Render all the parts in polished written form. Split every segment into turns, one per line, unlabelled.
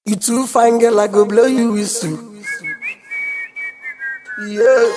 You too fine, girl, I go blow you whistle. Yeah.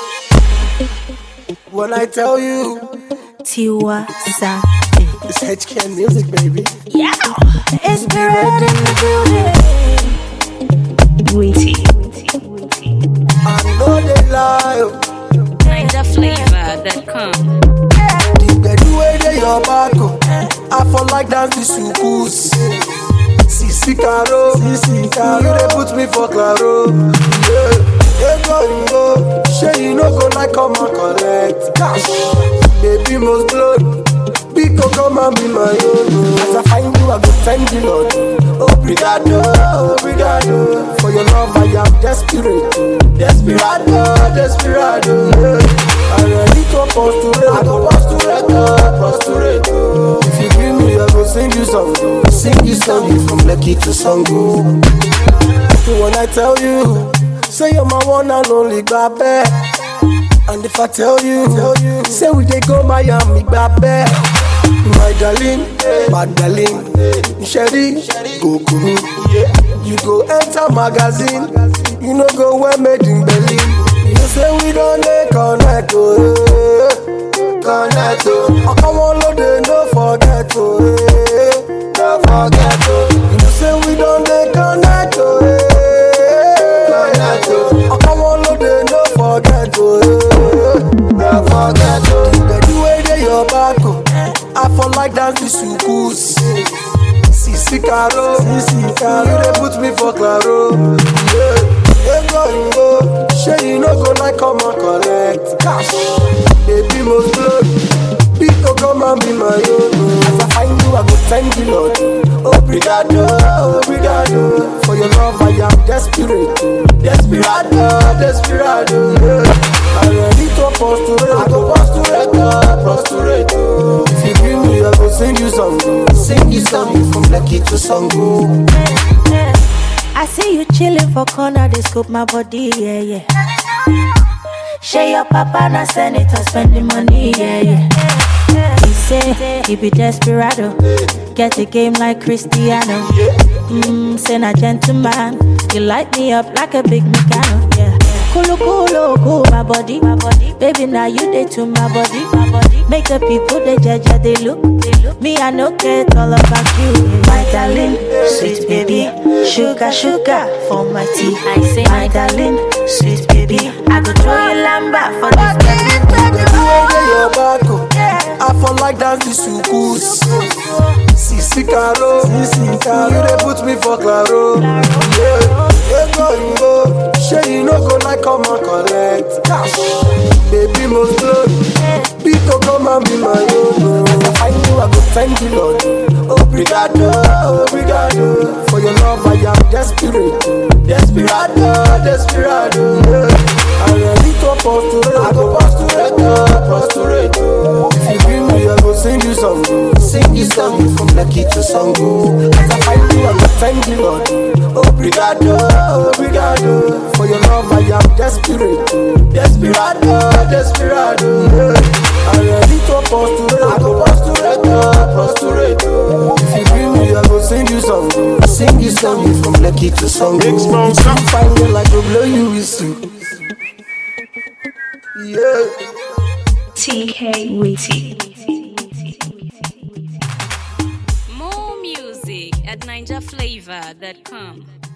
When I tell you,
Tiwa Savage.
it's HK music, baby.
Yeah, it's Spirit in the building. Witty.
I know they lie.
NinjaFlavor.com.
The way they your back, I fall like dance the sukus. Sisi Caro, you they put me for claro. Yeah, go, sure you no go like come and collect cash. Baby must blow, Biko come and be my own. As I find you, I go thank you, Lord. Obrigado, obrigado. For your love, I am desperate. Desperado. Yeah. I ready to posturate. I go posturate. If you give me, I go sing you song. Sing you song from Lekki to Sango. When I tell you, say you're my one and only babe. And if I tell you, say we dey go Miami, babe. My darling, Sherry, go kumi. You go enter magazine, you know go wear made in Berlin. You say we don't connect, connect. I come on, Lord, no forget, no forget. You say we don't connect, connect. I come on, Lord, no forget, no forget. The way they your back, I fall like dance the sukus. Sisi Caro, you they put me for claro. Yeah, go, sure you no go like come and collect cash. Baby must blow, Biko come and be my own. As I find you, I go thank you, Lord. Obrigado. For your love, I am desperate. Desperado. Yeah. I ready to posturate. I go posturate. If you give me, I go sing you song from Lekki to Sango.
I see you chilling for corner, they scoop my body, yeah. Share your papa, na senator, spending money, yeah. He say, he be desperado, get the game like Cristiano. Say na gentleman, you light me up like a big Meccano, yeah. Cool, my body. Baby, now you dey to my body. Make the people they judge, they look. Me, I know get all about you. My darling, sweet baby, sugar for my tea. I say, my darling, sweet baby, I go throw you lamba for this baby.
I fall like dance the sukus. Sisi Caro, you they put me for claro. Yeah, go, sure you no go like come and collect cash. Baby must blow, Biko come and be my own. As I find you, I go thank you, Lord. Obrigado. For your love, I am desperate. Desperado. Yeah. I ready to posturate. I go posturate. If you give me, I go sing you song from Lekki to Sango. As I find you, I go thank you, Lord. Obrigado. For your love, I am desperate. Desperado. Yeah. I ready to posturate. I go posturate. If you give me, I go sing you song from Lekki to Sango. You find me like go blow you whistle. Yeah.
TK Witty. More music at NinjaFlavor.com.